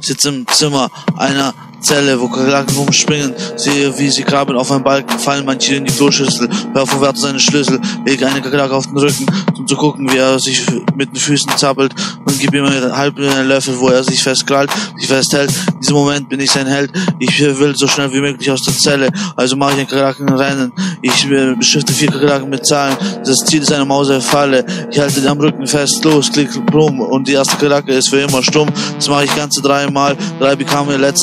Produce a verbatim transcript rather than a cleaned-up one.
sitze im Zimmer einer Zelle, wo Kakerlaken rumspringen, sehe, wie sie graben auf einen Balken, fallen manche in die Kloschüssel, werfe vorwärts seine Schlüssel, lege eine Kakerlake auf den Rücken, um zu gucken, wie er sich mit den Füßen zappelt und gebe ihm einen halben Löffel, wo er sich festkrallt, sich festhält. In diesem Moment bin ich sein Held. Ich will so schnell wie möglich aus der Zelle, also mache ich ein Kakerlakenrennen. Ich beschrifte vier Kakerlaken mit Zahlen. Das Ziel ist eine Mausefalle. Ich halte den am Rücken fest, los, klick, brumm, und die erste Kakerlake ist für immer stumm. Das mache ich ganze dreimal. Drei bekam mir letzte